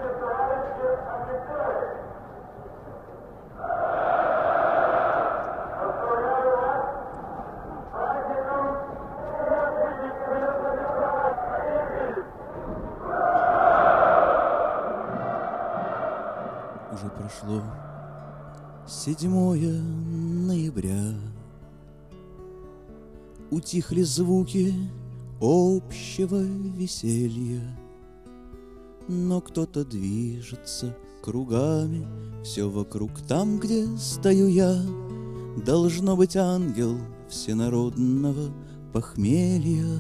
Уже прошло 7 ноября. Утихли звуки общего веселья, но кто-то движется кругами, все вокруг там, где стою я. Должно быть ангел всенародного похмелья.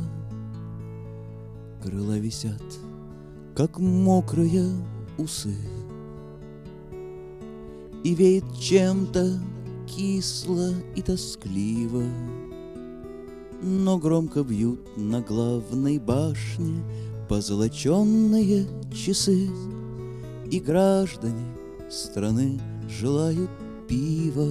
Крыла висят, как мокрые усы, и веет чем-то кисло и тоскливо, но громко бьют на главной башне позолоченные часы, и граждане страны желают пива.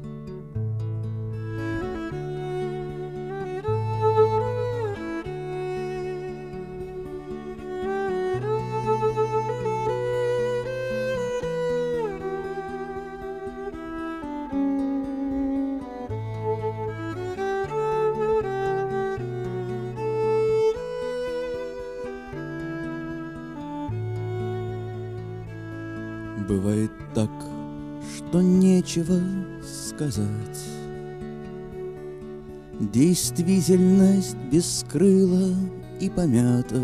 Бывает так, что нечего сказать. Действительность бескрыла и помята,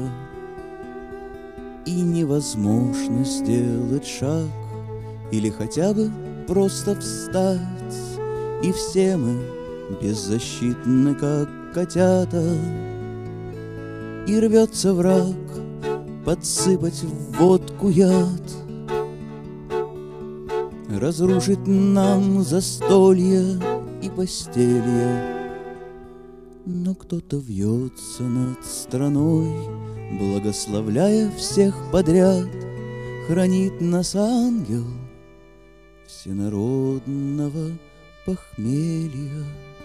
и невозможно сделать шаг или хотя бы просто встать. И все мы беззащитны, как котята, и рвется враг подсыпать в водку яд, разрушить нам застолья и постелья. Но кто-то вьется над страной, благословляя всех подряд. Хранит нас ангел всенародного похмелья.